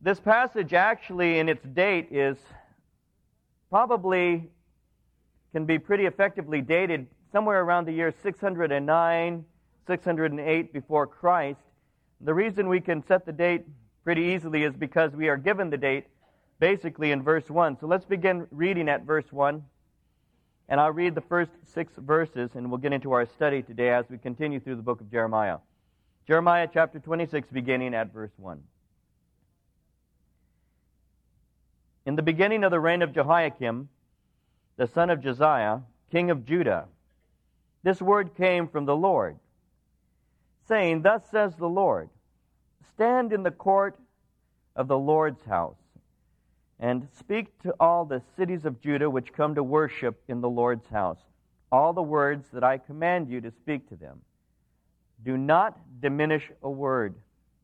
This passage actually in its date is probably can be pretty effectively dated somewhere around the year 609, 608 before Christ. The reason we can set the date pretty easily is because we are given the date basically in verse 1. So let's begin reading at verse 1. And I'll read the first 6 verses, and we'll get into our study today as we continue through the book of Jeremiah. Jeremiah chapter 26, beginning at verse 1. In the beginning of the reign of Jehoiakim, the son of Josiah, king of Judah, this word came from the Lord, saying, Thus says the Lord, stand in the court of the Lord's house, and speak to all the cities of Judah which come to worship in the Lord's house, all the words that I command you to speak to them. Do not diminish a word.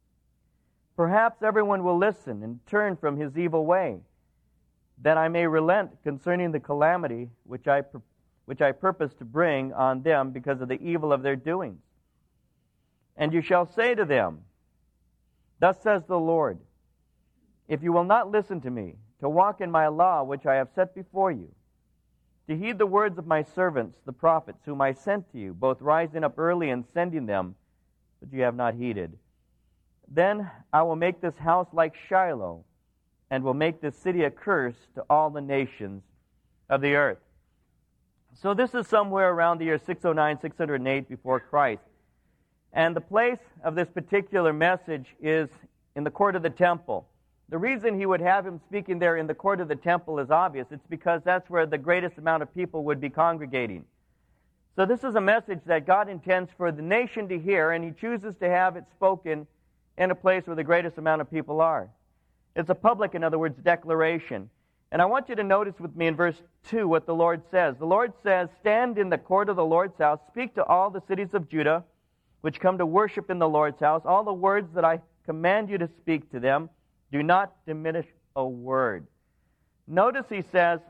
Perhaps everyone will listen and turn from his evil way, that I may relent concerning the calamity which I purpose to bring on them because of the evil of their doings. And you shall say to them, Thus says the Lord, if you will not listen to me, to walk in my law which I have set before you, to heed the words of my servants, the prophets, whom I sent to you, both rising up early and sending them, but you have not heeded, then I will make this house like Shiloh, and will make this city a curse to all the nations of the earth. So this is somewhere around the year 609, 608 before Christ. And the place of this particular message is in the court of the temple. The reason he would have him speaking there in the court of the temple is obvious. It's because that's where the greatest amount of people would be congregating. So this is a message that God intends for the nation to hear, and he chooses to have it spoken in a place where the greatest amount of people are. It's a public, in other words, declaration. And I want you to notice with me in verse 2 what the Lord says. The Lord says, Stand in the court of the Lord's house, speak to all the cities of Judah, which come to worship in the Lord's house, all the words that I command you to speak to them. Do not diminish a word. Notice he says,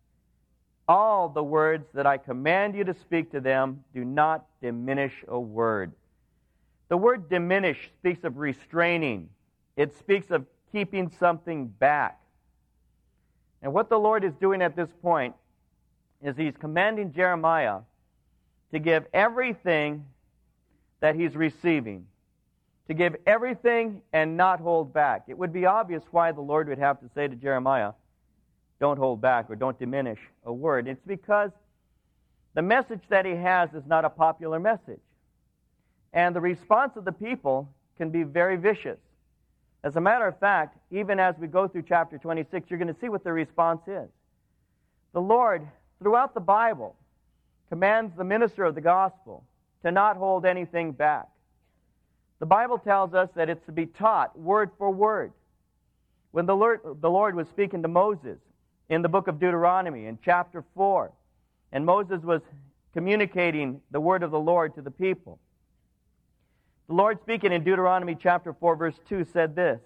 all the words that I command you to speak to them, do not diminish a word. The word diminish speaks of restraining. It speaks of keeping something back. And what the Lord is doing at this point is he's commanding Jeremiah to give everything that he's receiving, to give everything and not hold back. It would be obvious why the Lord would have to say to Jeremiah, don't hold back or don't diminish a word. It's because the message that he has is not a popular message. And the response of the people can be very vicious. As a matter of fact, even as we go through chapter 26, you're going to see what the response is. The Lord, throughout the Bible, commands the minister of the gospel to not hold anything back. The Bible tells us that it's to be taught word for word. When the Lord was speaking to Moses in the book of Deuteronomy in chapter 4, and Moses was communicating the word of the Lord to the people, the Lord, speaking in Deuteronomy chapter 4, verse 2, said this,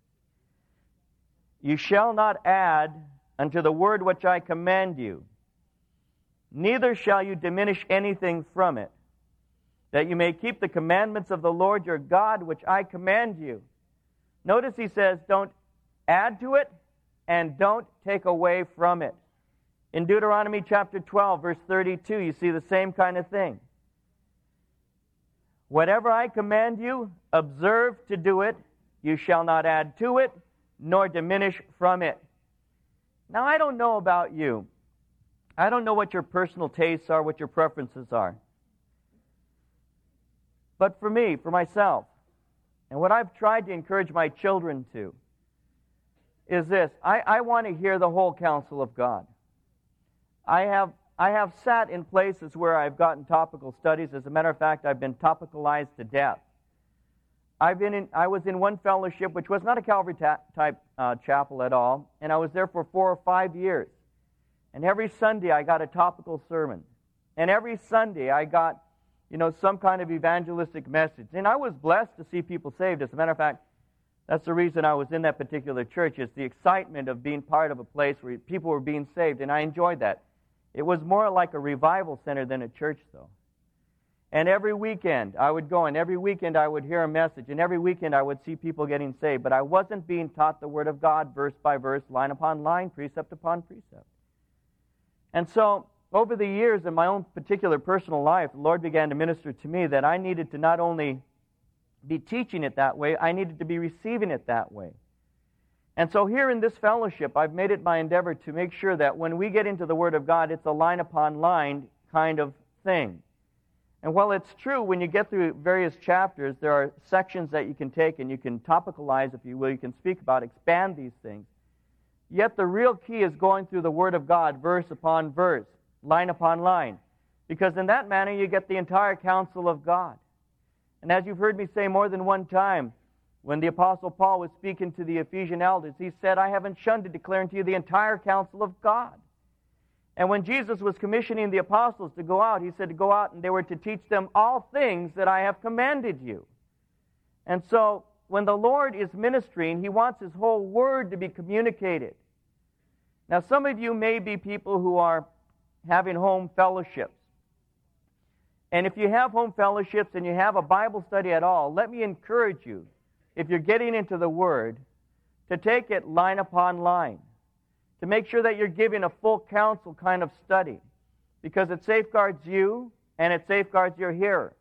You shall not add unto the word which I command you, neither shall you diminish anything from it, that you may keep the commandments of the Lord your God, which I command you. Notice he says, don't add to it, and don't take away from it. In Deuteronomy chapter 12, verse 32, you see the same kind of thing. Whatever I command you, observe to do it. You shall not add to it, nor diminish from it. Now, I don't know about you. I don't know what your personal tastes are, what your preferences are. But for me, for myself, and what I've tried to encourage my children to, is this. I want to hear the whole counsel of God. I have sat in places where I've gotten topical studies. As a matter of fact, I've been topicalized to death. I was in one fellowship, which was not a Calvary type chapel at all, and I was there for 4 or 5 years. And every Sunday I got a topical sermon. And every Sunday I got, some kind of evangelistic message. And I was blessed to see people saved. As a matter of fact, that's the reason I was in that particular church, is the excitement of being part of a place where people were being saved, and I enjoyed that. It was more like a revival center than a church, though. And every weekend I would go, and every weekend I would hear a message, and every weekend I would see people getting saved. But I wasn't being taught the Word of God verse by verse, line upon line, precept upon precept. And so, over the years in my own particular personal life, the Lord began to minister to me that I needed to not only be teaching it that way, I needed to be receiving it that way. And so here in this fellowship, I've made it my endeavor to make sure that when we get into the Word of God, it's a line upon line kind of thing. And while it's true, when you get through various chapters, there are sections that you can take and you can topicalize, if you will, you can speak about, expand these things. Yet the real key is going through the Word of God, verse upon verse, line upon line. Because in that manner, you get the entire counsel of God. And as you've heard me say more than one time, when the Apostle Paul was speaking to the Ephesian elders, he said, I haven't shunned to declare unto you the entire counsel of God. And when Jesus was commissioning the apostles to go out, he said to go out and they were to teach them all things that I have commanded you. And so, when the Lord is ministering, He wants His whole Word to be communicated. Now, some of you may be people who are having home fellowships. And if you have home fellowships and you have a Bible study at all, let me encourage you, if you're getting into the Word, to take it line upon line, to make sure that you're giving a full counsel kind of study, because it safeguards you and it safeguards your hearer.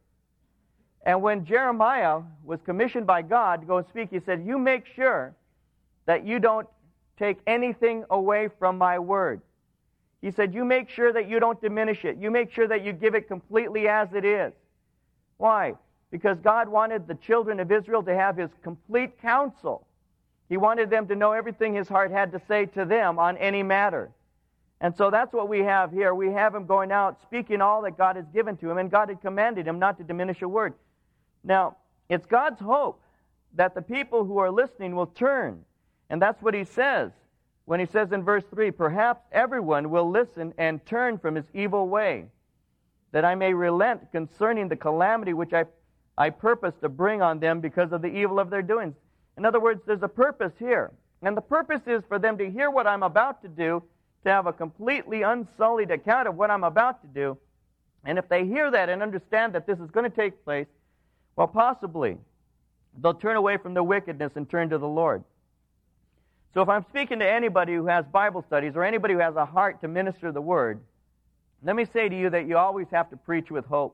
And when Jeremiah was commissioned by God to go and speak, he said, you make sure that you don't take anything away from my word. He said, you make sure that you don't diminish it. You make sure that you give it completely as it is. Why? Because God wanted the children of Israel to have His complete counsel. He wanted them to know everything His heart had to say to them on any matter. And so that's what we have here. We have Him going out, speaking all that God has given to Him, and God had commanded Him not to diminish a word. Now, it's God's hope that the people who are listening will turn. And that's what He says when He says in verse 3, perhaps everyone will listen and turn from his evil way, that I may relent concerning the calamity which I purpose to bring on them because of the evil of their doings. In other words, there's a purpose here. And the purpose is for them to hear what I'm about to do, to have a completely unsullied account of what I'm about to do. And if they hear that and understand that this is going to take place, well, possibly they'll turn away from the wickedness and turn to the Lord. So if I'm speaking to anybody who has Bible studies or anybody who has a heart to minister the Word, let me say to you that you always have to preach with hope.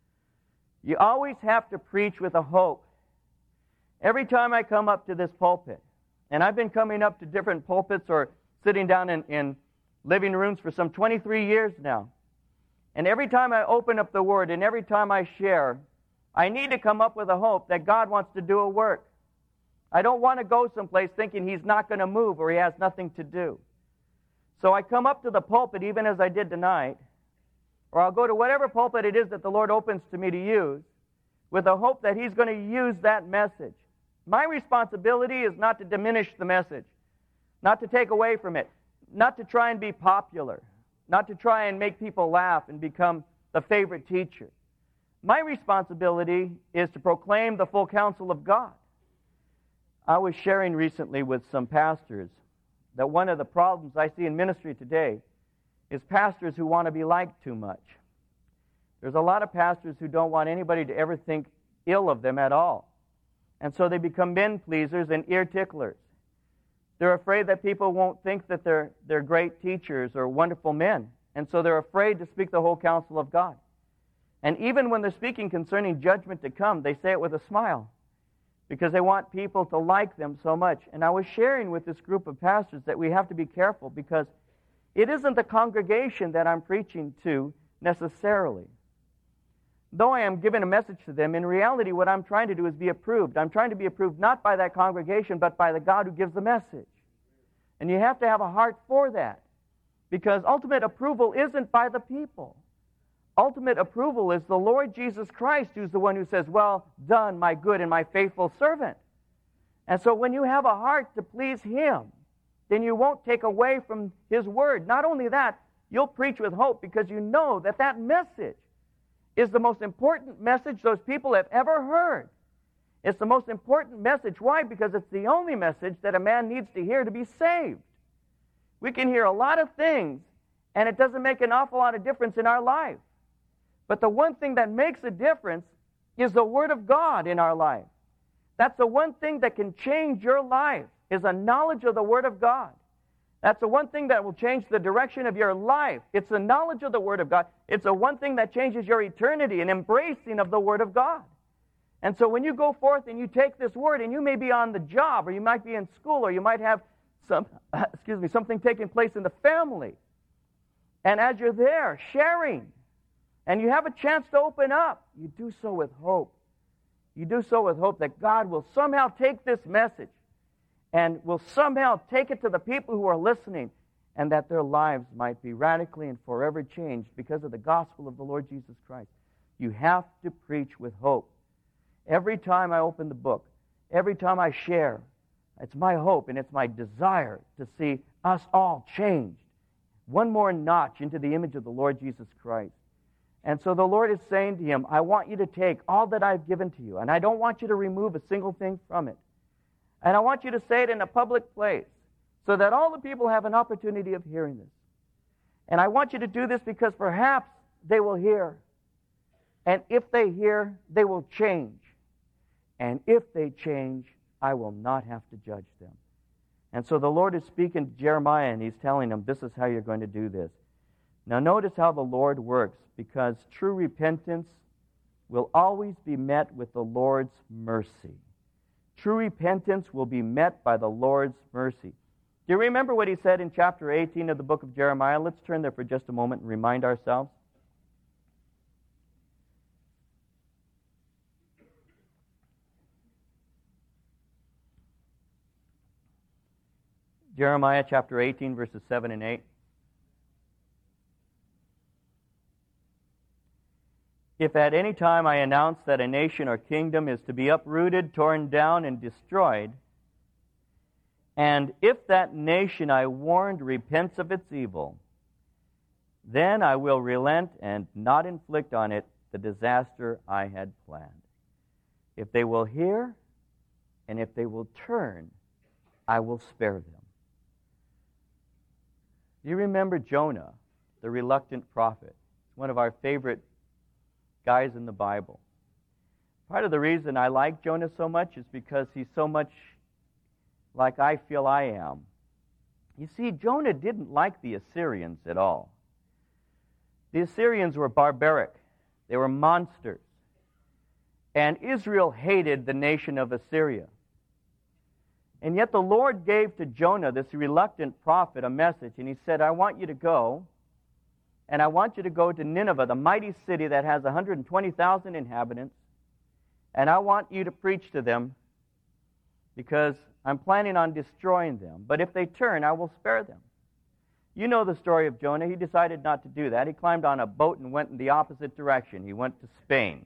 You always have to preach with a hope. Every time I come up to this pulpit, and I've been coming up to different pulpits or sitting down in living rooms for some 23 years now, and every time I open up the Word and every time I share, I need to come up with a hope that God wants to do a work. I don't want to go someplace thinking He's not going to move or He has nothing to do. So I come up to the pulpit, even as I did tonight, or I'll go to whatever pulpit it is that the Lord opens to me to use, with a hope that He's going to use that message. My responsibility is not to diminish the message, not to take away from it, not to try and be popular, not to try and make people laugh and become the favorite teacher. My responsibility is to proclaim the full counsel of God. I was sharing recently with some pastors that one of the problems I see in ministry today is pastors who want to be liked too much. There's a lot of pastors who don't want anybody to ever think ill of them at all. And so they become men pleasers and ear ticklers. They're afraid that people won't think that they're great teachers or wonderful men. And so they're afraid to speak the whole counsel of God. And even when they're speaking concerning judgment to come, they say it with a smile, because they want people to like them so much. And I was sharing with this group of pastors that we have to be careful, because it isn't the congregation that I'm preaching to necessarily. Though I am giving a message to them, in reality what I'm trying to do is be approved. I'm trying to be approved not by that congregation, but by the God who gives the message. And you have to have a heart for that, because ultimate approval isn't by the people. Ultimate approval is the Lord Jesus Christ, who's the one who says, well done, my good and my faithful servant. And so when you have a heart to please Him, then you won't take away from His word. Not only that, you'll preach with hope, because you know that that message is the most important message those people have ever heard. It's the most important message. Why? Because it's the only message that a man needs to hear to be saved. We can hear a lot of things, and it doesn't make an awful lot of difference in our life. But the one thing that makes a difference is the Word of God in our life. That's the one thing that can change your life, is a knowledge of the Word of God. That's the one thing that will change the direction of your life. It's the knowledge of the Word of God. It's the one thing that changes your eternity, an embracing of the Word of God. And so when you go forth and you take this Word, and you may be on the job, or you might be in school, or you might have something taking place in the family. And as you're there sharing, and you have a chance to open up, you do so with hope. You do so with hope that God will somehow take this message and will somehow take it to the people who are listening, and that their lives might be radically and forever changed because of the gospel of the Lord Jesus Christ. You have to preach with hope. Every time I open the book, every time I share, it's my hope and it's my desire to see us all changed one more notch into the image of the Lord Jesus Christ. And so the Lord is saying to him, I want you to take all that I've given to you, and I don't want you to remove a single thing from it. And I want you to say it in a public place so that all the people have an opportunity of hearing this. And I want you to do this because perhaps they will hear. And if they hear, they will change. And if they change, I will not have to judge them. And so the Lord is speaking to Jeremiah, and he's telling him, this is how you're going to do this. Now notice how the Lord works, because true repentance will always be met with the Lord's mercy. True repentance will be met by the Lord's mercy. Do you remember what he said in chapter 18 of the book of Jeremiah? Let's turn there for just a moment and remind ourselves. Jeremiah chapter 18, verses 7 and 8. If at any time I announce that a nation or kingdom is to be uprooted, torn down, and destroyed, and if that nation I warned repents of its evil, then I will relent and not inflict on it the disaster I had planned. If they will hear, and if they will turn, I will spare them. Do you remember Jonah, the reluctant prophet? One of our favorite guys in the Bible. Part of the reason I like Jonah so much is because he's so much like I feel I am. You see, Jonah didn't like the Assyrians at all. The Assyrians were barbaric. They were monsters. And Israel hated the nation of Assyria. And yet the Lord gave to Jonah, this reluctant prophet, a message, and he said, I want you to go, and I want you to go to Nineveh, the mighty city that has 120,000 inhabitants, and I want you to preach to them because I'm planning on destroying them. But if they turn, I will spare them. You know the story of Jonah. He decided not to do that. He climbed on a boat and went in the opposite direction. He went to Spain.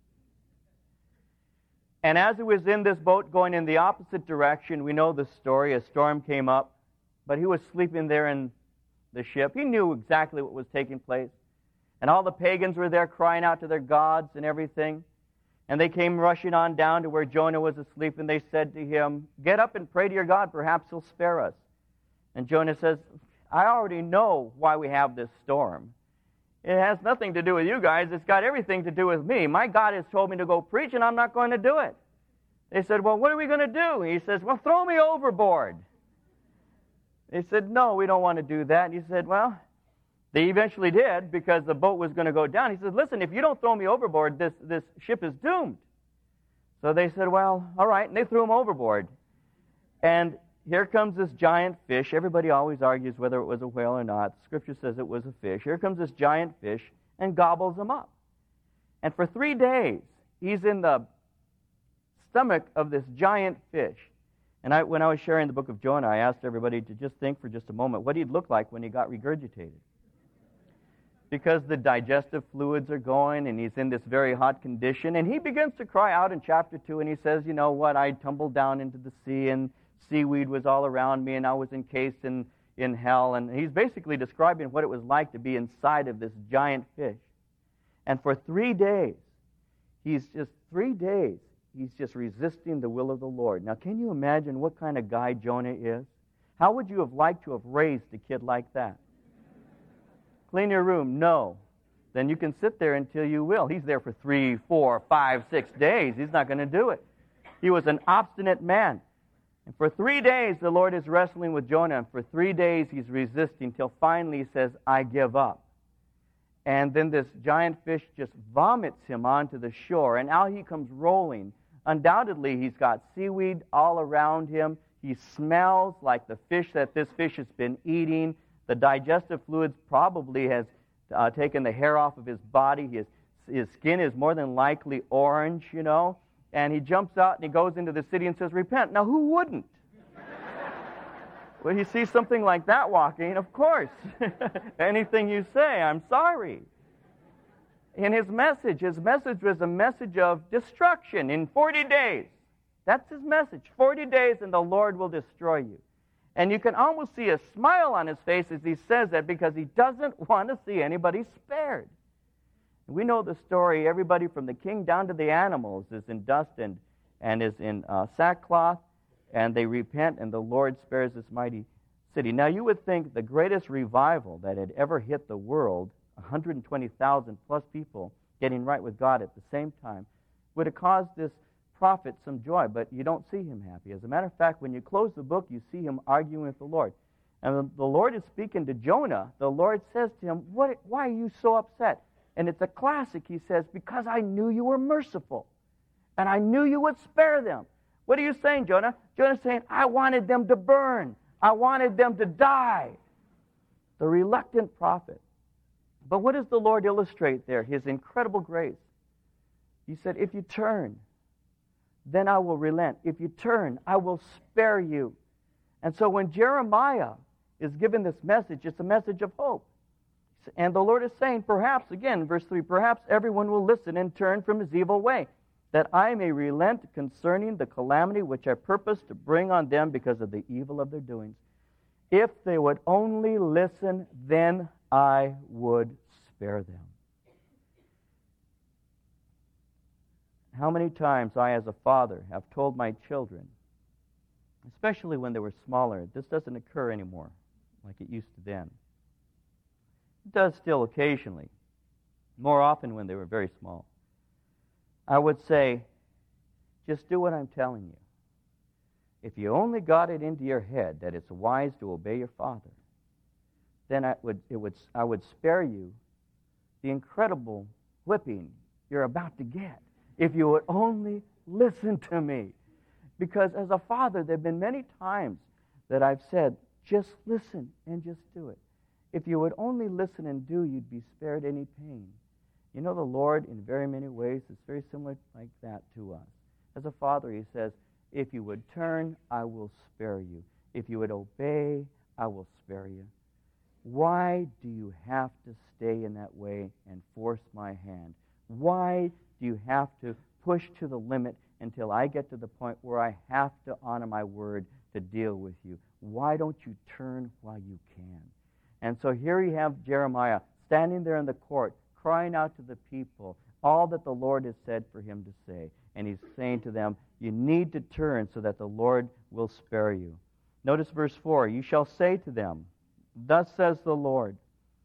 And as he was in this boat going in the opposite direction, we know the story. A storm came up, but he was sleeping there in the ship. He knew exactly what was taking place. And all the pagans were there crying out to their gods and everything. And they came rushing on down to where Jonah was asleep, and they said to him, get up and pray to your God, perhaps he'll spare us. And Jonah says, I already know why we have this storm. It has nothing to do with you guys. It's got everything to do with me. My God has told me to go preach, and I'm not going to do it. They said, well, what are we going to do? He says, well, throw me overboard. They said, no, we don't want to do that. And he said, well, they eventually did because the boat was going to go down. He said, listen, if you don't throw me overboard, this ship is doomed. So they said, well, all right. And they threw him overboard. And here comes this giant fish. Everybody always argues whether it was a whale or not. Scripture says it was a fish. Here comes this giant fish and gobbles him up. And for 3 days, he's in the stomach of this giant fish. And when I was sharing the book of Jonah, I asked everybody to just think for just a moment what he'd look like when he got regurgitated. Because the digestive fluids are going, and he's in this very hot condition. And he begins to cry out in chapter 2, and he says, you know what, I tumbled down into the sea, and seaweed was all around me, and I was encased in hell. And he's basically describing what it was like to be inside of this giant fish. And for 3 days, he's just resisting the will of the Lord. Now, can you imagine what kind of guy Jonah is? How would you have liked to have raised a kid like that? Clean your room? No. then you can sit there until you will. He's there for 3, 4, 5, 6 days. He's not going to do it. He was an obstinate man. And for 3 days, the Lord is wrestling with Jonah. And for 3 days, he's resisting till finally he says, I give up. And then this giant fish just vomits him onto the shore. And out he comes rolling. Undoubtedly, he's got seaweed all around him. He smells like the fish that this fish has been eating. The digestive fluids probably has taken the hair off of his body. His skin is more than likely orange, you know. And he jumps out and he goes into the city and says, repent. Now, who wouldn't? When you see something like that walking, of course, anything you say, I'm sorry. In his message was a message of destruction in 40 days. That's his message. 40 days and the Lord will destroy you. And you can almost see a smile on his face as he says that because he doesn't want to see anybody spared. We know the story. Everybody from the king down to the animals is in dust and is in sackcloth, and they repent, and the Lord spares this mighty city. Now, you would think the greatest revival that had ever hit the world, 120,000 plus people getting right with God at the same time, would have caused this prophet some joy, but you don't see him happy. As a matter of fact, when you close the book, you see him arguing with the Lord. And the Lord is speaking to Jonah. The Lord says to him, why are you so upset? And it's a classic. He says, because I knew you were merciful, and I knew you would spare them. What are you saying, Jonah? Jonah's saying, I wanted them to burn. I wanted them to die. The reluctant prophet. But what does the Lord illustrate there? His incredible grace. He said, if you turn, then I will relent. If you turn, I will spare you. And so when Jeremiah is given this message, it's a message of hope. And the Lord is saying, perhaps, again, verse 3, perhaps everyone will listen and turn from his evil way, that I may relent concerning the calamity which I purpose to bring on them because of the evil of their doings. If they would only listen, then I would spare them. How many times I, as a father, have told my children, especially when they were smaller, this doesn't occur anymore like it used to then. It does still occasionally, more often when they were very small. I would say, just do what I'm telling you. If you only got it into your head that it's wise to obey your father, then I would spare you the incredible whipping you're about to get. If you would only listen to me. Because as a father, there have been many times that I've said, just listen and just do it. If you would only listen and do, you'd be spared any pain. You know, the Lord, in very many ways, is very similar like that to us. As a father, he says, if you would turn, I will spare you. If you would obey, I will spare you. Why do you have to stay in that way and force my hand? Why do you have to push to the limit until I get to the point where I have to honor my word to deal with you? Why don't you turn while you can? And so here you have Jeremiah standing there in the court, crying out to the people all that the Lord has said for him to say. And he's saying to them, you need to turn so that the Lord will spare you. Notice verse 4, you shall say to them, thus says the Lord,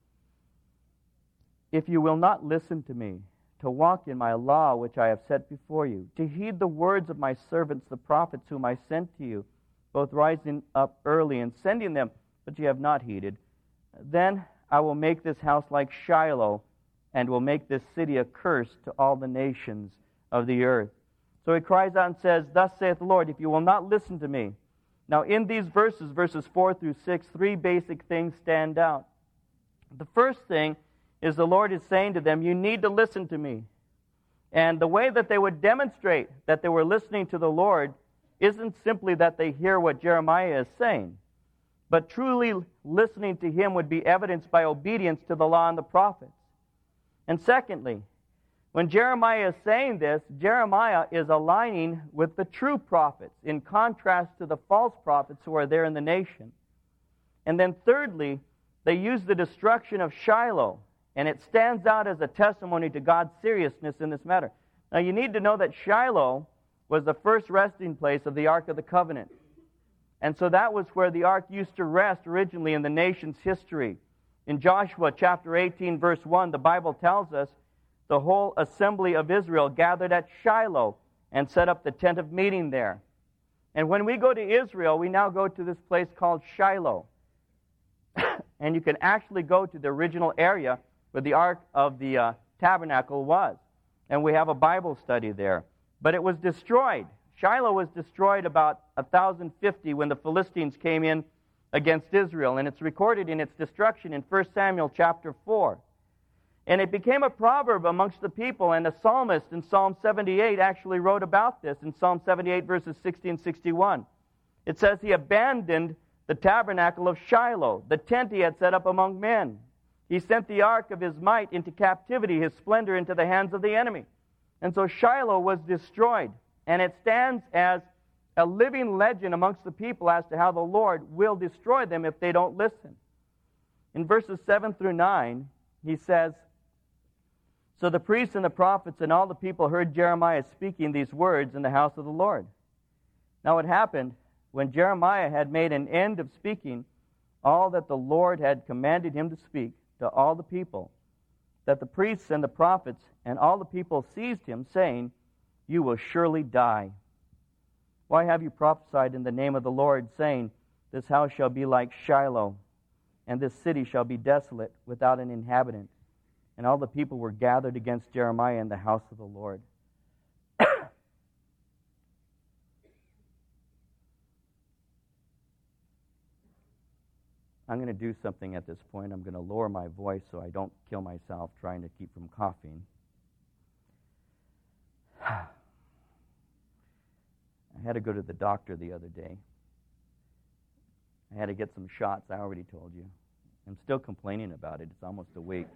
if you will not listen to me, to walk in my law which I have set before you, to heed the words of my servants, the prophets whom I sent to you, both rising up early and sending them, but you have not heeded, then I will make this house like Shiloh, and will make this city a curse to all the nations of the earth. So he cries out and says, thus saith the Lord, if you will not listen to me. Now in these verses 4 through 6, three basic things stand out. The first thing is the Lord is saying to them, you need to listen to me. And the way that they would demonstrate that they were listening to the Lord isn't simply that they hear what Jeremiah is saying, but truly listening to him would be evidenced by obedience to the law and the prophets. And secondly, when Jeremiah is saying this, Jeremiah is aligning with the true prophets in contrast to the false prophets who are there in the nation. And then thirdly, they use the destruction of Shiloh, and it stands out as a testimony to God's seriousness in this matter. Now you need to know that Shiloh was the first resting place of the Ark of the Covenant. And so that was where the Ark used to rest originally in the nation's history. In Joshua chapter 18, verse 1, the Bible tells us the whole assembly of Israel gathered at Shiloh and set up the tent of meeting there. And when we go to Israel, we now go to this place called Shiloh. And you can actually go to the original area where the Ark of the Tabernacle was. And we have a Bible study there. But it was destroyed. Shiloh was destroyed about 1050 when the Philistines came in against Israel. And it's recorded in its destruction in 1 Samuel chapter 4. And it became a proverb amongst the people, and the psalmist in Psalm 78 actually wrote about this in Psalm 78, verses 60 and 61. It says, he abandoned the tabernacle of Shiloh, the tent he had set up among men. He sent the ark of his might into captivity, his splendor into the hands of the enemy. And so Shiloh was destroyed, and it stands as a living legend amongst the people as to how the Lord will destroy them if they don't listen. In verses 7 through 9, he says, so the priests and the prophets and all the people heard Jeremiah speaking these words in the house of the Lord. Now it happened, when Jeremiah had made an end of speaking all that the Lord had commanded him to speak to all the people, that the priests and the prophets and all the people seized him, saying, you will surely die. Why have you prophesied in the name of the Lord, saying, this house shall be like Shiloh, and this city shall be desolate without an inhabitant? And all the people were gathered against Jeremiah in the house of the Lord. I'm going to do something at this point. I'm going to lower my voice so I don't kill myself trying to keep from coughing. I had to go to the doctor the other day. I had to get some shots, I already told you. I'm still complaining about it. It's almost a week.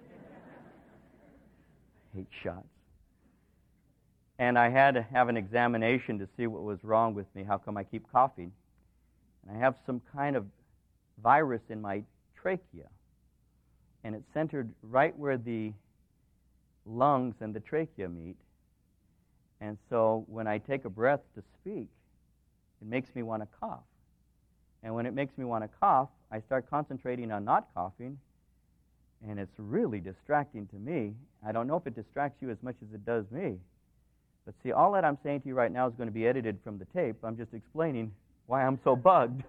I hate shots. And I had to have an examination to see what was wrong with me. How come I keep coughing? And I have some kind of virus in my trachea. And it's centered right where the lungs and the trachea meet. And so when I take a breath to speak, it makes me want to cough. And when it makes me want to cough, I start concentrating on not coughing, and it's really distracting to me. I don't know if it distracts you as much as it does me. But see, all that I'm saying to you right now is going to be edited from the tape. I'm just explaining why I'm so bugged.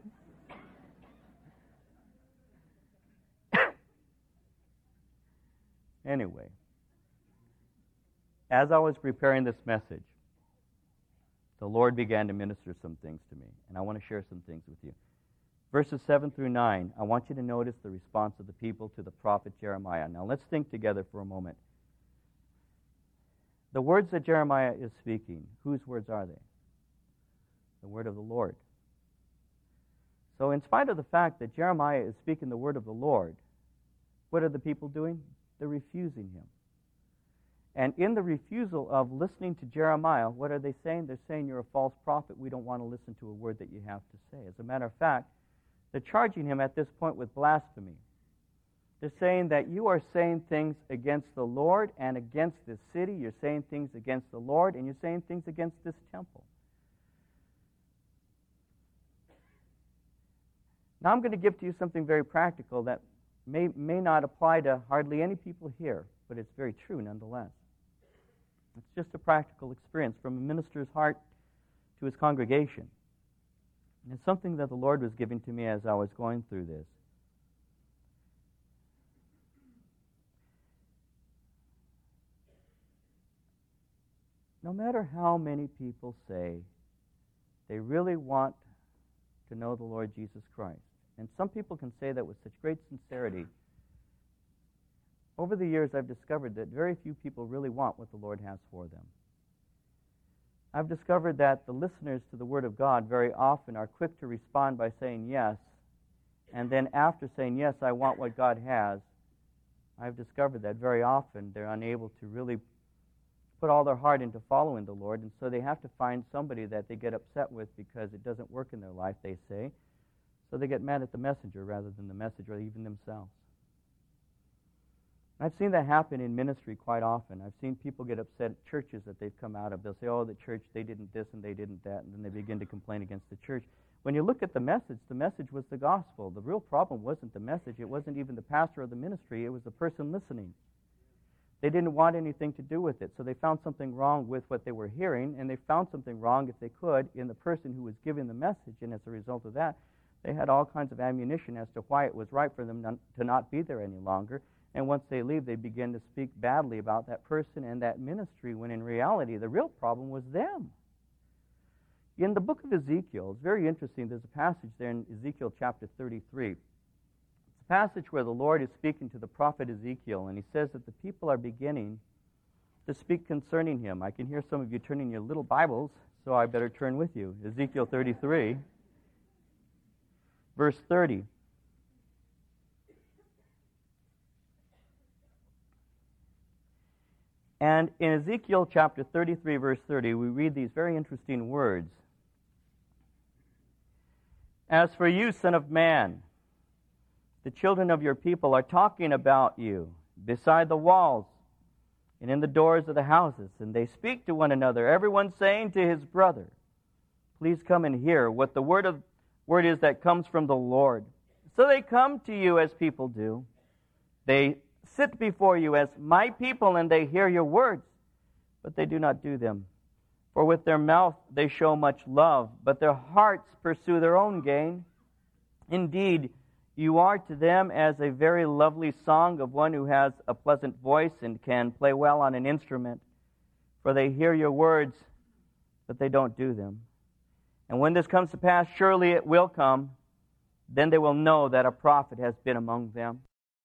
Anyway, as I was preparing this message, the Lord began to minister some things to me, and I want to share some things with you. Verses 7 through 9, I want you to notice the response of the people to the prophet Jeremiah. Now let's think together for a moment. The words that Jeremiah is speaking, whose words are they? The word of the Lord. So in spite of the fact that Jeremiah is speaking the word of the Lord, what are the people doing? They're refusing him. And in the refusal of listening to Jeremiah, what are they saying? They're saying, you're a false prophet. We don't want to listen to a word that you have to say. As a matter of fact, they're charging him at this point with blasphemy. They're saying that you are saying things against the Lord and against this city. You're saying things against the Lord, and you're saying things against this temple. Now I'm going to give to you something very practical that may not apply to hardly any people here, but it's very true nonetheless. It's just a practical experience from a minister's heart to his congregation. And it's something that the Lord was giving to me as I was going through this. No matter how many people say they really want to know the Lord Jesus Christ, and some people can say that with such great sincerity, over the years I've discovered that very few people really want what the Lord has for them. I've discovered that the listeners to the Word of God very often are quick to respond by saying yes, and then after saying, yes, I want what God has, I've discovered that very often they're unable to really put all their heart into following the Lord, and so they have to find somebody that they get upset with because it doesn't work in their life, they say. So they get mad at the messenger rather than the message or even themselves. I've seen that happen in ministry quite often. I've seen people get upset at churches that they've come out of. They'll say, oh, the church, they didn't this and they didn't that, and then they begin to complain against the church. When you look at the message was the gospel. The real problem wasn't the message. It wasn't even the pastor or the ministry. It was the person listening. They didn't want anything to do with it, so they found something wrong with what they were hearing, and they found something wrong, if they could, in the person who was giving the message, and as a result of that, they had all kinds of ammunition as to why it was right for them to not be there any longer, and once they leave, they begin to speak badly about that person and that ministry, when in reality, the real problem was them. In the book of Ezekiel, it's very interesting, there's a passage there in Ezekiel chapter 33, passage where the Lord is speaking to the prophet Ezekiel, and he says that the people are beginning to speak concerning him. I can hear some of you turning your little Bibles, so I better turn with you. Ezekiel 33, verse 30. And in Ezekiel chapter 33, verse 30, we read these very interesting words. As for you, son of man, the children of your people are talking about you beside the walls and in the doors of the houses, and they speak to one another, everyone saying to his brother, please come and hear what the word is that comes from the Lord. So they come to you as people do. They sit before you as my people, and they hear your words, but they do not do them. For with their mouth they show much love, but their hearts pursue their own gain. Indeed, you are to them as a very lovely song of one who has a pleasant voice and can play well on an instrument. For they hear your words, but they don't do them. And when this comes to pass, surely it will come. Then they will know that a prophet has been among them.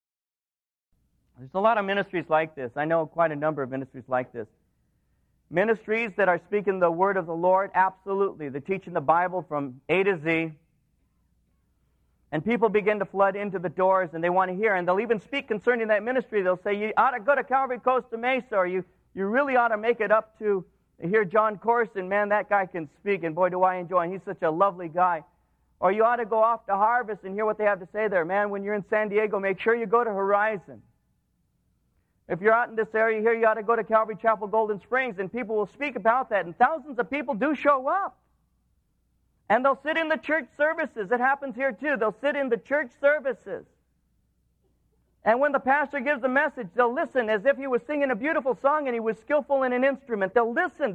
There's a lot of ministries like this. I know quite a number of ministries like this. Ministries that are speaking the word of the Lord, absolutely. They're teaching the Bible from A to Z. And people begin to flood into the doors, and they want to hear. And they'll even speak concerning that ministry. They'll say, you ought to go to Calvary Costa Mesa, or you really ought to make it up to hear John Corson. Man, that guy can speak, and boy, do I enjoy him. He's such a lovely guy. Or you ought to go off to Harvest and hear what they have to say there. Man, when you're in San Diego, make sure you go to Horizon. If you're out in this area here, you ought to go to Calvary Chapel Golden Springs, and people will speak about that. And thousands of people do show up. And they'll sit in the church services. It happens here too. They'll sit in the church services. And when the pastor gives a message, they'll listen as if he was singing a beautiful song and he was skillful in an instrument. They'll listen,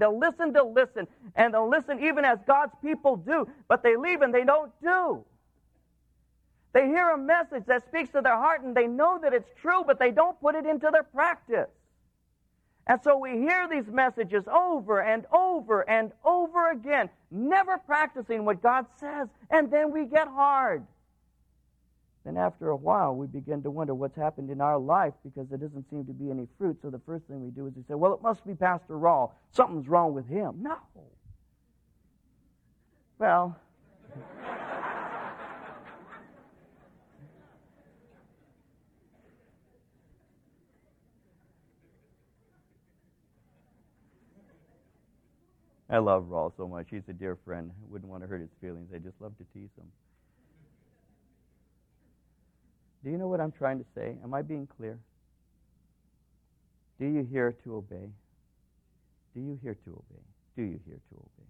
and they'll listen even as God's people do. But they leave and they don't do. They hear a message that speaks to their heart, and they know that it's true, but they don't put it into their practice. And so we hear these messages over and over and over again, never practicing what God says, and then we get hard. Then after a while, we begin to wonder what's happened in our life, because there doesn't seem to be any fruit. So the first thing we do is we say, well, it must be Pastor Rawl. Something's wrong with him. No. Well, I love Rawl so much. He's a dear friend. I wouldn't want to hurt his feelings. I just love to tease him. Do you know what I'm trying to say? Am I being clear? Do you hear to obey? Do you hear to obey? Do you hear to obey?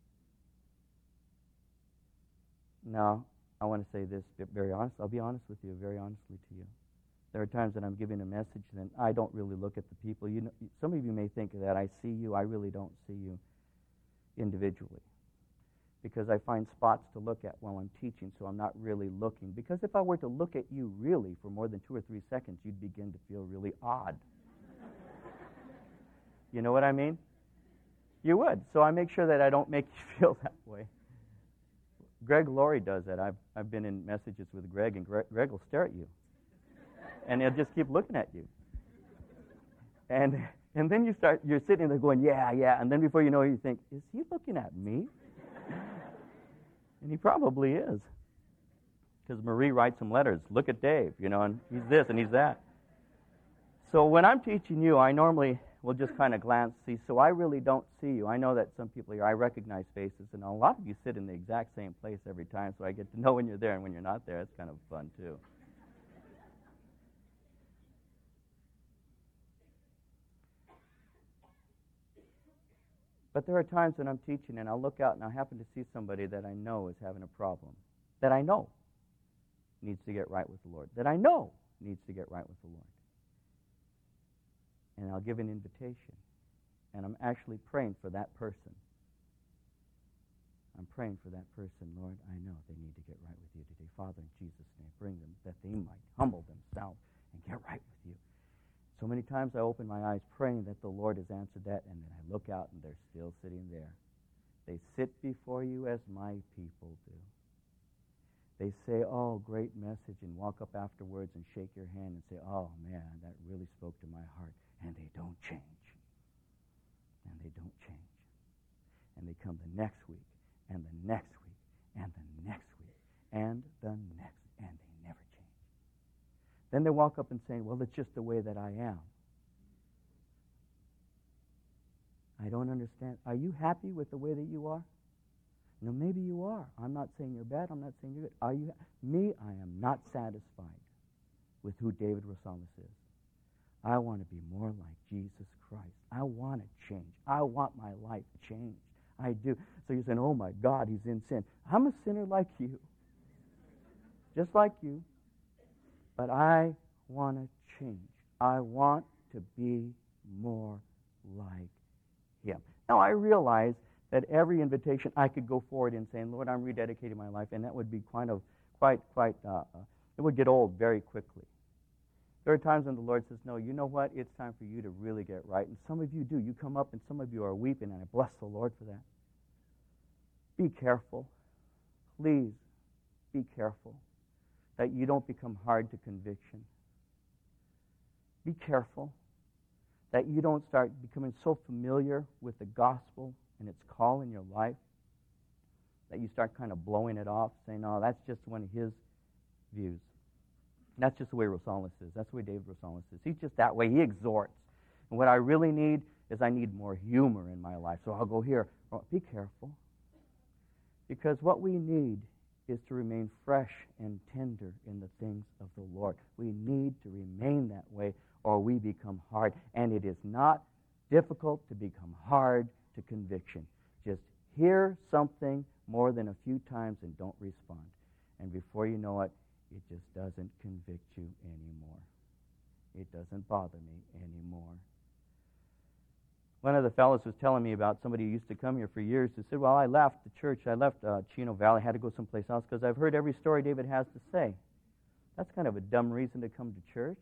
Now, I want to say this very honest. I'll be honest with you, very honestly to you. There are times that I'm giving a message and I don't really look at the people. You know, some of you may think that I see you. I really don't see you individually, because I find spots to look at while I'm teaching, so I'm not really looking. Because if I were to look at you really for more than 2 or 3 seconds, you'd begin to feel really odd. You know what I mean? You would. So I make sure that I don't make you feel that way. Greg Laurie does that. I've been in messages with Greg, and Greg will stare at you. And he'll just keep looking at you. And then you're sitting there going, yeah, and then before you know it, you think, is he looking at me? And he probably is. Because Marie writes him letters, look at Dave, and he's this and he's that. So when I'm teaching you, I normally will just kind of glance, see, so I really don't see you. I know that some people here, I recognize faces, and a lot of you sit in the exact same place every time, so I get to know when you're there and when you're not there. It's kind of fun, too. But there are times when I'm teaching and I'll look out and I happen to see somebody that I know is having a problem, that I know needs to get right with the Lord, that I know needs to get right with the Lord. And I'll give an invitation. And I'm actually praying for that person. I'm praying for that person. Lord, I know they need to get right with you today. Father, in Jesus' name, bring them that they might humble themselves and get right with you. So many times I open my eyes praying that the Lord has answered that, and then I look out and they're still sitting there. They sit before you as my people do. They say, oh, great message, and walk up afterwards and shake your hand and say, oh, man, that really spoke to my heart. And they don't change. And they don't change. And they come the next week, and the next week, and the next week, and the next, and they never change. Then they walk up and say, well, it's just the way that I am. I don't understand. Are you happy with the way that you are? No, maybe you are. I'm not saying you're bad. I'm not saying you're good. Are you? Me, I am not satisfied with who David Rosales is. I want to be more like Jesus Christ. I want to change. I want my life changed. I do. So you're saying, oh my God, he's in sin. I'm a sinner like you. Just like you. But I want to change. I want to be more like him. Now I realize that every invitation I could go forward in saying, Lord, I'm rededicating my life, and that would be it would get old very quickly. There are times when the Lord says, no, you know what? It's time for you to really get right. And some of you do. You come up and some of you are weeping, and I bless the Lord for that. Be careful. Please be careful that you don't become hard to conviction. Be careful that you don't start becoming so familiar with the gospel and its call in your life that you start kind of blowing it off, saying, oh, that's just one of his views. That's just the way Rosales is. That's the way David Rosales is. He's just that way. He exhorts. And what I really need is I need more humor in my life. So I'll go here. Oh, be careful. Because what we need is to remain fresh and tender in the things of the Lord. We need to remain that way or we become hard. And it is not difficult to become hard to conviction. Just hear something more than a few times and don't respond. And before you know it, it just doesn't convict you anymore. It doesn't bother me anymore. One of the fellows was telling me about somebody who used to come here for years who said, well, I left the church. I left Chino Valley. I had to go someplace else because I've heard every story David has to say. That's kind of a dumb reason to come to church.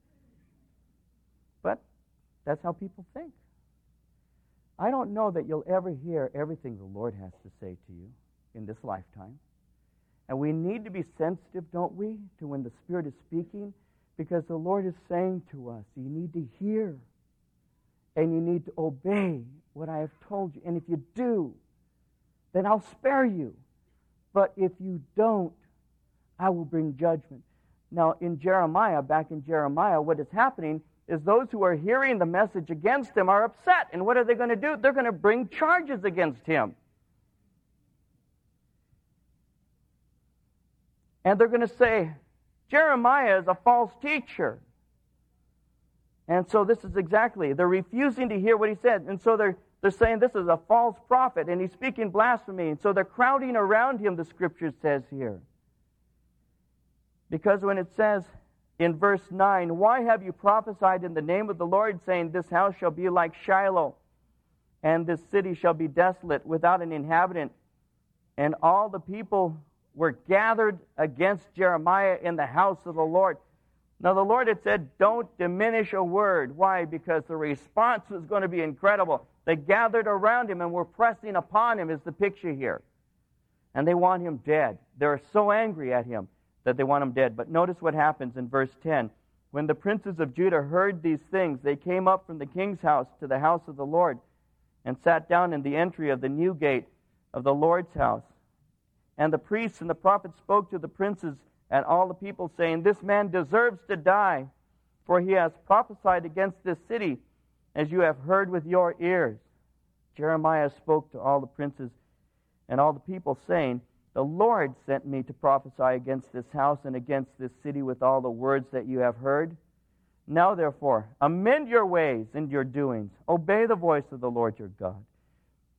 But that's how people think. I don't know that you'll ever hear everything the Lord has to say to you in this lifetime. And we need to be sensitive, don't we, to when the Spirit is speaking, because the Lord is saying to us, you need to hear, and you need to obey what I have told you. And if you do, then I'll spare you. But if you don't, I will bring judgment. Now, back in Jeremiah, what is happening is those who are hearing the message against him are upset. And what are they going to do? They're going to bring charges against him. And they're going to say, Jeremiah is a false teacher. And so this is exactly, they're refusing to hear what he said. And so they're saying this is a false prophet and he's speaking blasphemy. And so they're crowding around him, the Scripture says here. Because when it says in verse 9, why have you prophesied in the name of the Lord, saying, this house shall be like Shiloh, and this city shall be desolate, without an inhabitant? And all the people were gathered against Jeremiah in the house of the Lord. Now the Lord had said, don't diminish a word. Why? Because the response was going to be incredible. They gathered around him and were pressing upon him, is the picture here. And they want him dead. They're so angry at him that they want him dead. But notice what happens in verse 10. When the princes of Judah heard these things, they came up from the king's house to the house of the Lord and sat down in the entry of the new gate of the Lord's house. And the priests and the prophets spoke to the princes and all the people, saying, this man deserves to die, for he has prophesied against this city, as you have heard with your ears. Jeremiah spoke to all the princes and all the people, saying, the Lord sent me to prophesy against this house and against this city with all the words that you have heard. Now, therefore, amend your ways and your doings. Obey the voice of the Lord your God.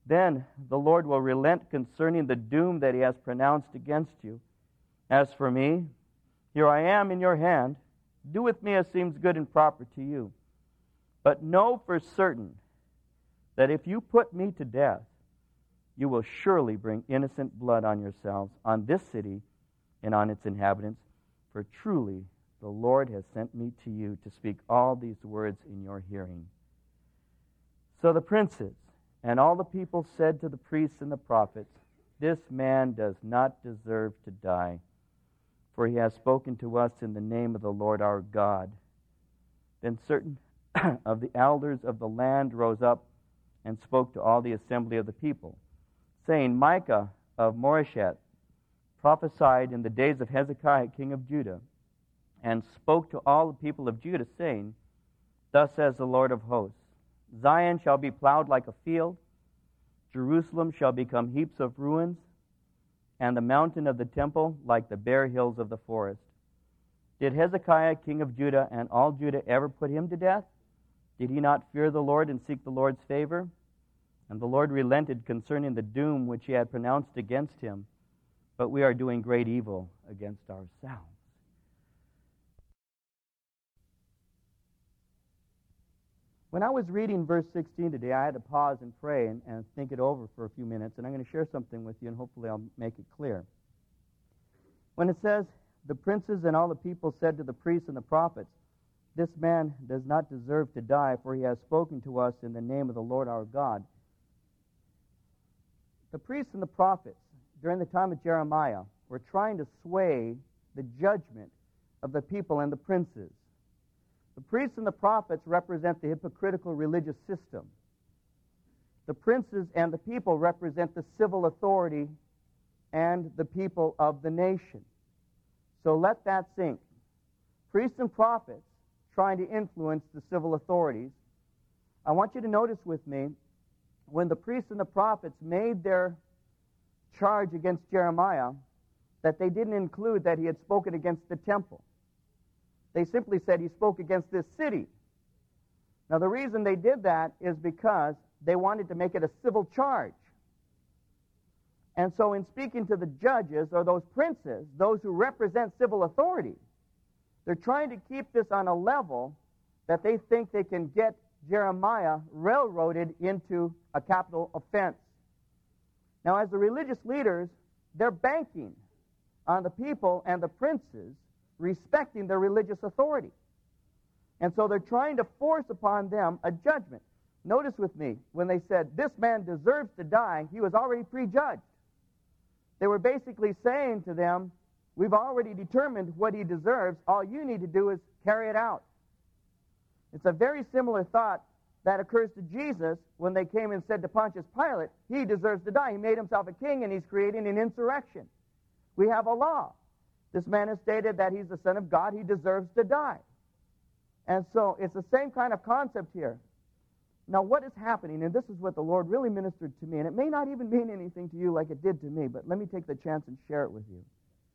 Then the Lord will relent concerning the doom that he has pronounced against you. As for me, here I am in your hand. Do with me as seems good and proper to you. But know for certain that if you put me to death, you will surely bring innocent blood on yourselves, on this city, and on its inhabitants. For truly the Lord has sent me to you to speak all these words in your hearing. So the princes and all the people said to the priests and the prophets, This man does not deserve to die, for he has spoken to us in the name of the Lord our God. Then certain of the elders of the land rose up and spoke to all the assembly of the people, saying, Micah of Moresheth prophesied in the days of Hezekiah king of Judah, and spoke to all the people of Judah, saying, Thus says the Lord of hosts, Zion shall be plowed like a field, Jerusalem shall become heaps of ruins, and the mountain of the temple like the bare hills of the forest. Did Hezekiah king of Judah and all Judah ever put him to death? Did he not fear the Lord and seek the Lord's favor? And the Lord relented concerning the doom which he had pronounced against him, but we are doing great evil against ourselves. When I was reading verse 16 today, I had to pause and pray and think it over for a few minutes, and I'm going to share something with you, and hopefully I'll make it clear. When it says, the princes and all the people said to the priests and the prophets, This man does not deserve to die, for he has spoken to us in the name of the Lord our God. The priests and the prophets, during the time of Jeremiah, were trying to sway the judgment of the people and the princes. The priests and the prophets represent the hypocritical religious system. The princes and the people represent the civil authority and the people of the nation. So let that sink. Priests and prophets trying to influence the civil authorities. I want you to notice with me, when the priests and the prophets made their charge against Jeremiah, that they didn't include that he had spoken against the temple. They simply said he spoke against this city. Now, the reason they did that is because they wanted to make it a civil charge. And so in speaking to the judges, or those princes, those who represent civil authority, they're trying to keep this on a level that they think they can get Jeremiah railroaded into a capital offense. Now, as the religious leaders, they're banking on the people and the princes respecting their religious authority. And so they're trying to force upon them a judgment. Notice with me, when they said, this man deserves to die, he was already prejudged. They were basically saying to them, we've already determined what he deserves. All you need to do is carry it out. It's a very similar thought that occurs to Jesus when they came and said to Pontius Pilate, he deserves to die. He made himself a king and he's creating an insurrection. We have a law. This man has stated that he's the Son of God. He deserves to die. And so it's the same kind of concept here. Now, what is happening, and this is what the Lord really ministered to me, and it may not even mean anything to you like it did to me, but let me take the chance and share it with you.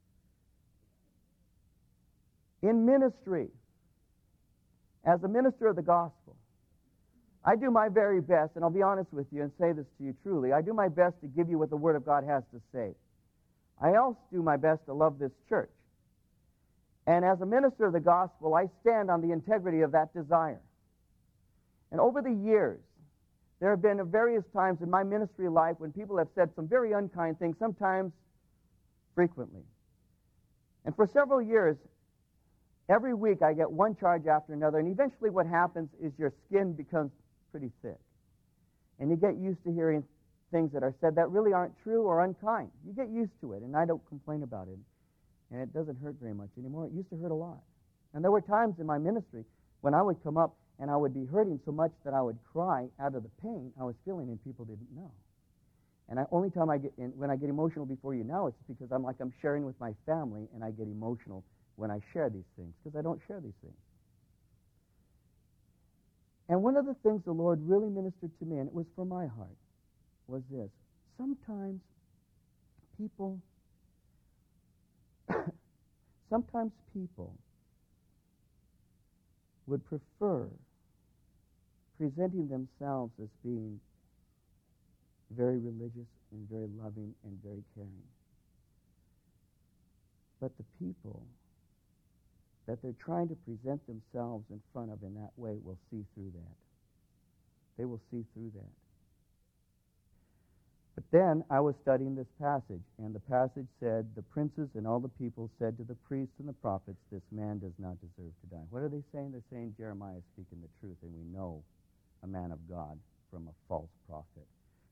In ministry, as a minister of the gospel, I do my very best, and I'll be honest with you and say this to you truly, I do my best to give you what the Word of God has to say. I also do my best to love this church. And as a minister of the gospel, I stand on the integrity of that desire. And over the years, there have been various times in my ministry life when people have said some very unkind things, sometimes frequently. And for several years, every week I get one charge after another, and eventually what happens is your skin becomes pretty thick. And you get used to hearing things that are said that really aren't true or unkind. You get used to it, and I don't complain about it. And it doesn't hurt very much anymore. It used to hurt a lot. And there were times in my ministry when I would come up and I would be hurting so much that I would cry out of the pain I was feeling and people didn't know. And only time when I get emotional before you now, it's because I'm sharing with my family and I get emotional when I share these things, because I don't share these things. And one of the things the Lord really ministered to me, and it was for my heart, was this. Sometimes people would prefer presenting themselves as being very religious and very loving and very caring. But the people that they're trying to present themselves in front of in that way will see through that. They will see through that. But then I was studying this passage, and the passage said, the princes and all the people said to the priests and the prophets, this man does not deserve to die. What are they saying? They're saying Jeremiah is speaking the truth, and we know a man of God from a false prophet.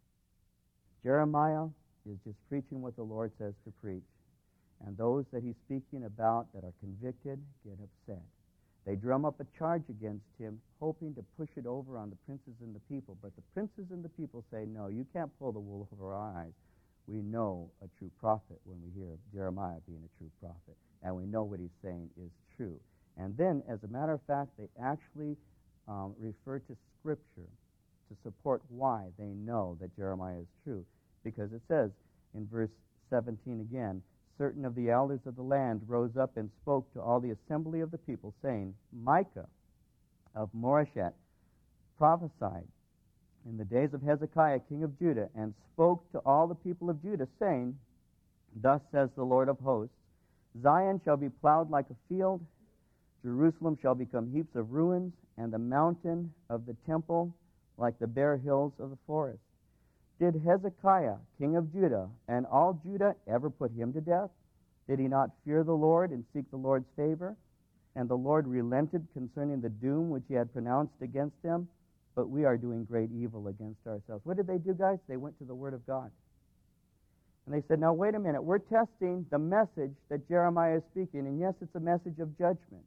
Jeremiah is just preaching what the Lord says to preach. And those that he's speaking about that are convicted get upset. They drum up a charge against him, hoping to push it over on the princes and the people. But the princes and the people say, no, you can't pull the wool over our eyes. We know a true prophet when we hear Jeremiah being a true prophet. And we know what he's saying is true. And then, as a matter of fact, they actually refer to Scripture to support why they know that Jeremiah is true. Because it says in verse 17 again, certain of the elders of the land rose up and spoke to all the assembly of the people, saying, Micah of Moresheth prophesied in the days of Hezekiah, king of Judah, and spoke to all the people of Judah, saying, thus says the Lord of hosts, Zion shall be plowed like a field, Jerusalem shall become heaps of ruins, and the mountain of the temple like the bare hills of the forest. Did Hezekiah, king of Judah, and all Judah ever put him to death? Did he not fear the Lord and seek the Lord's favor? And the Lord relented concerning the doom which he had pronounced against them? But we are doing great evil against ourselves. What did they do, guys? They went to the Word of God. And they said, now wait a minute, we're testing the message that Jeremiah is speaking. And yes, it's a message of judgment.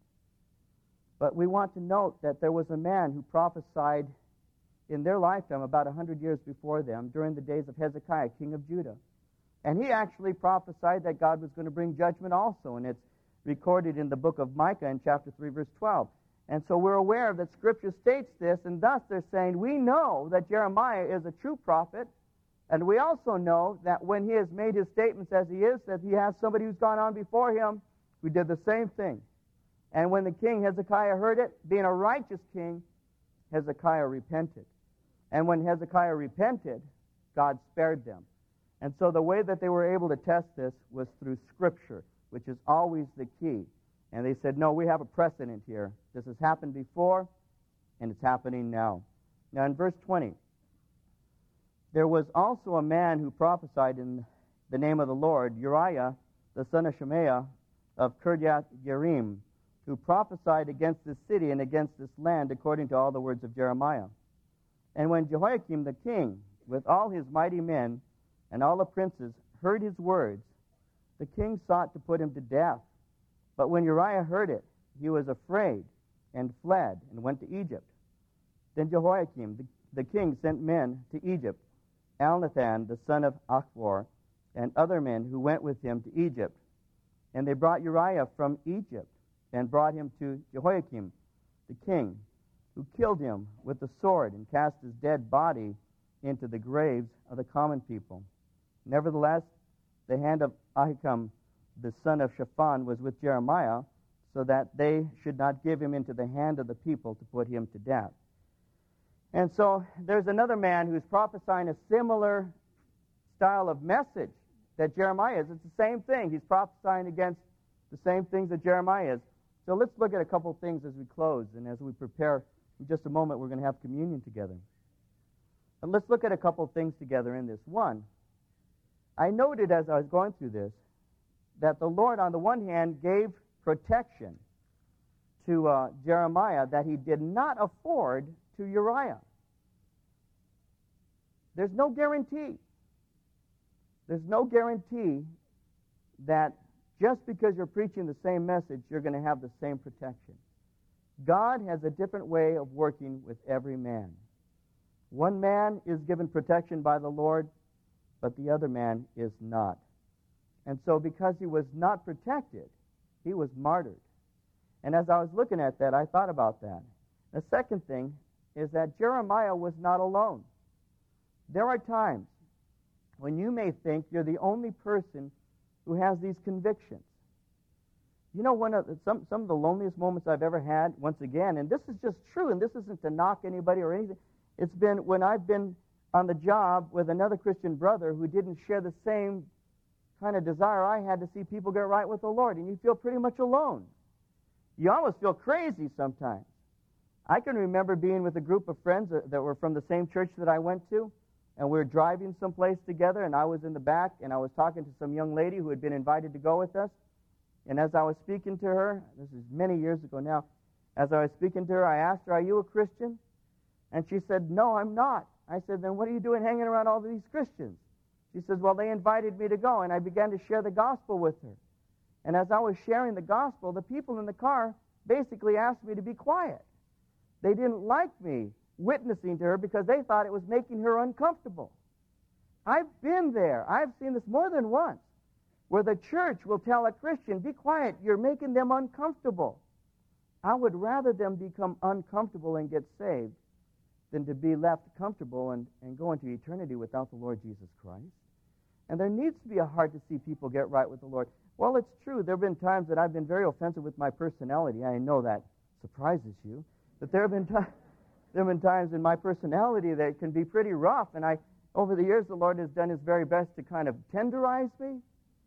But we want to note that there was a man who prophesied in their lifetime, about 100 years before them, during the days of Hezekiah, king of Judah. And he actually prophesied that God was going to bring judgment also, and it's recorded in the book of Micah in chapter 3, verse 12. And so we're aware that Scripture states this, and thus they're saying, we know that Jeremiah is a true prophet, and we also know that when he has made his statements as he is, that he has somebody who's gone on before him who did the same thing. And when the king Hezekiah heard it, being a righteous king, Hezekiah repented. And when Hezekiah repented, God spared them. And so the way that they were able to test this was through Scripture, which is always the key. And they said, no, we have a precedent here. This has happened before, and it's happening now. Now in verse 20, there was also a man who prophesied in the name of the Lord, Uriah, the son of Shemaiah of Kirjath Jearim, who prophesied against this city and against this land according to all the words of Jeremiah. And when Jehoiakim the king, with all his mighty men and all the princes, heard his words, the king sought to put him to death. But when Uriah heard it, he was afraid and fled and went to Egypt. Then Jehoiakim the king sent men to Egypt, Elnathan the son of Achbor, and other men who went with him to Egypt. And they brought Uriah from Egypt and brought him to Jehoiakim the king, who killed him with the sword and cast his dead body into the graves of the common people. Nevertheless, the hand of Ahikam, the son of Shaphan, was with Jeremiah, so that they should not give him into the hand of the people to put him to death. And so there's another man who's prophesying a similar style of message that Jeremiah is. It's the same thing. He's prophesying against the same things that Jeremiah is. So let's look at a couple things as we close and as we prepare. In just a moment, we're going to have communion together. And let's look at a couple of things together in this. One, I noted as I was going through this that the Lord, on the one hand, gave protection to Jeremiah that he did not afford to Uriah. There's no guarantee. There's no guarantee that just because you're preaching the same message, you're going to have the same protection. God has a different way of working with every man. One man is given protection by the Lord, but the other man is not. And so because he was not protected, he was martyred. And as I was looking at that, I thought about that. The second thing is that Jeremiah was not alone. There are times when you may think you're the only person who has these convictions. You know, some of the loneliest moments I've ever had, once again, and this is just true, and this isn't to knock anybody or anything, it's been when I've been on the job with another Christian brother who didn't share the same kind of desire I had to see people get right with the Lord, and you feel pretty much alone. You almost feel crazy sometimes. I can remember being with a group of friends that were from the same church that I went to, and we were driving someplace together, and I was in the back, and I was talking to some young lady who had been invited to go with us. And as I was speaking to her, this is many years ago now, as I was speaking to her, I asked her, "Are you a Christian?" And she said, "No, I'm not." I said, "Then what are you doing hanging around all these Christians?" She says, "Well, they invited me to go," and I began to share the gospel with her. And as I was sharing the gospel, the people in the car basically asked me to be quiet. They didn't like me witnessing to her because they thought it was making her uncomfortable. I've been there. I've seen this more than once, where the church will tell a Christian, "Be quiet, you're making them uncomfortable." I would rather them become uncomfortable and get saved than to be left comfortable and go into eternity without the Lord Jesus Christ. And there needs to be a heart to see people get right with the Lord. Well, it's true. There have been times that I've been very offensive with my personality. I know that surprises you. But there have been times in my personality that can be pretty rough. And over the years, the Lord has done His very best to kind of tenderize me.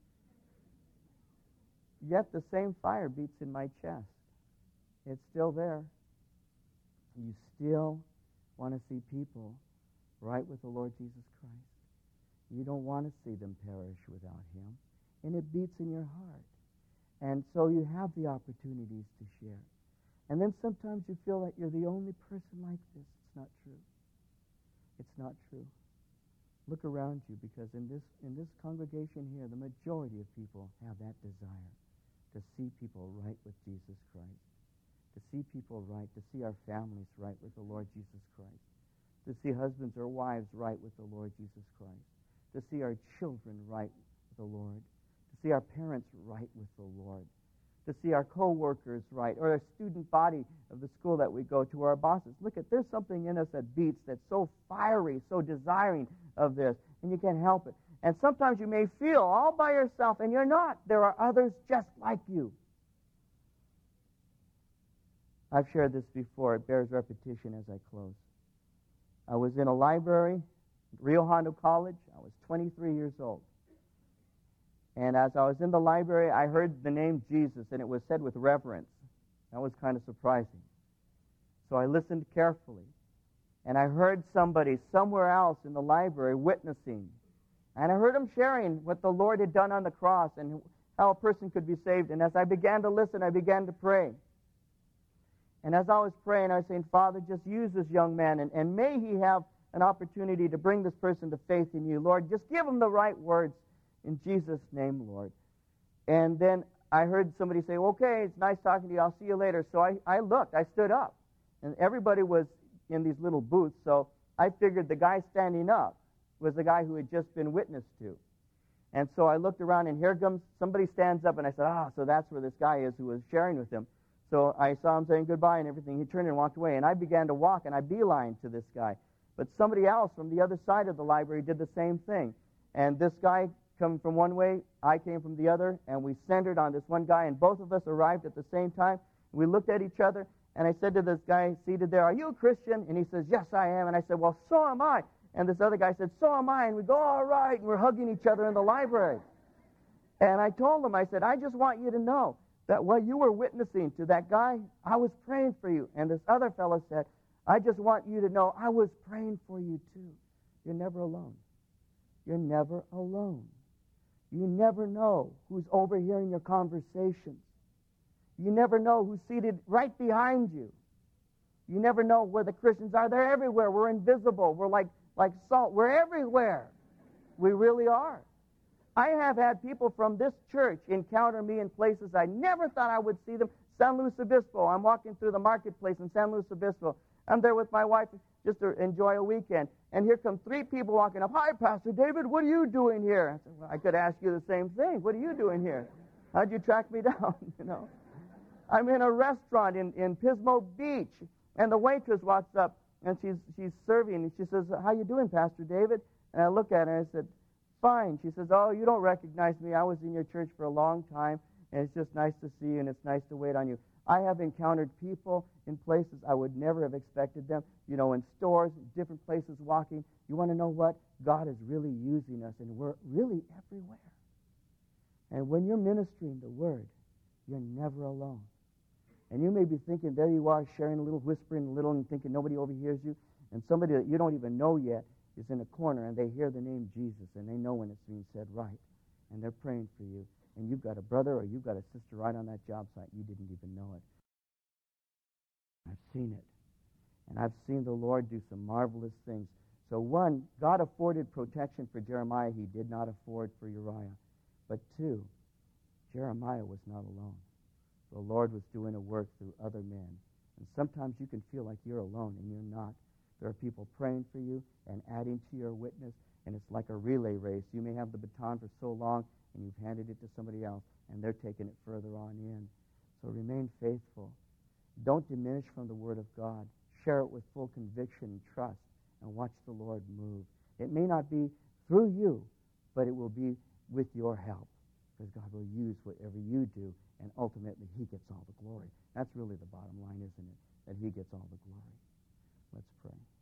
Yet the same fire beats in my chest. It's still there. You still want to see people right with the Lord Jesus Christ. You don't want to see them perish without Him. And it beats in your heart. And so you have the opportunities to share. And then sometimes you feel that you're the only person like this. It's not true. It's not true. Look around you, because in this congregation here, the majority of people have that desire to see people right with Jesus Christ, to see people right, to see our families right with the Lord Jesus Christ, to see husbands or wives right with the Lord Jesus Christ, to see our children right with the Lord, to see our parents right with the Lord, to see our co-workers right, or our student body of the school that we go to, or our bosses. Look, there's something in us that beats, that's so fiery, so desiring of this, and you can't help it. And sometimes you may feel all by yourself, and you're not. There are others just like you. I've shared this before. It bears repetition as I close. I was in a library at Rio Hondo College. I was 23 years old. And as I was in the library, I heard the name Jesus, and it was said with reverence. That was kind of surprising. So I listened carefully. And I heard somebody somewhere else in the library witnessing. And I heard him sharing what the Lord had done on the cross and how a person could be saved. And as I began to listen, I began to pray. And as I was praying, I was saying, "Father, just use this young man, and may he have an opportunity to bring this person to faith in you. Lord, just give him the right words in Jesus' name, Lord." And then I heard somebody say, "Okay, it's nice talking to you. I'll see you later." So I looked. I stood up. And everybody was in these little booths, so I figured the guy standing up was the guy who had just been witnessed to. And so I looked around, and here comes somebody stands up, and I said, so that's where this guy is who was sharing with him. So I saw him saying goodbye and everything. He turned and walked away, and I began to walk, and I beelined to this guy. But somebody else from the other side of the library did the same thing. And this guy came from one way, I came from the other, and we centered on this one guy, and both of us arrived at the same time. We looked at each other, and I said to this guy seated there, "Are you a Christian?" And he says, "Yes, I am." And I said, "Well, so am I." And this other guy said, "So am I." And we go, "All right," and we're hugging each other in the library. And I told him, I said, "I just want you to know that while you were witnessing to that guy, I was praying for you." And this other fellow said, "I just want you to know I was praying for you too." You're never alone. You're never alone. You never know who's overhearing your conversations. You never know who's seated right behind you. You never know where the Christians are. They're everywhere. We're invisible. We're like salt. We're everywhere. We really are. I have had people from this church encounter me in places I never thought I would see them. San Luis Obispo. I'm walking through the marketplace in San Luis Obispo. I'm there with my wife just to enjoy a weekend. And here come 3 people walking up. "Hi, Pastor David, what are you doing here?" I said, "Well, I could ask you the same thing. What are you doing here? How'd you track me down?" I'm in a restaurant in Pismo Beach, and the waitress walks up, and she's serving, and she says, "How you doing, Pastor David?" And I look at her, and I said, "Fine." She says, "Oh, you don't recognize me. I was in your church for a long time, and it's just nice to see you, and it's nice to wait on you. I have encountered people in places I would never have expected them, in stores, different places walking. You want to know what? God is really using us, and we're really everywhere. And when you're ministering the Word, you're never alone. And you may be thinking, there you are, sharing a little, whispering a little, and thinking nobody overhears you. And somebody that you don't even know yet is in a corner, and they hear the name Jesus, and they know when it's being said right. And they're praying for you. And you've got a brother or you've got a sister right on that job site. You didn't even know it. I've seen it. And I've seen the Lord do some marvelous things. So one, God afforded protection for Jeremiah he did not afford for Uriah. But two, Jeremiah was not alone. The Lord was doing a work through other men. And sometimes you can feel like you're alone, and you're not. There are people praying for you and adding to your witness, and it's like a relay race. You may have the baton for so long, and you've handed it to somebody else, and they're taking it further on in. So remain faithful. Don't diminish from the Word of God. Share it with full conviction and trust, and watch the Lord move. It may not be through you, but it will be with your help, because God will use whatever you do, and ultimately He gets all the glory. That's really the bottom line, isn't it? That He gets all the glory. Let's pray.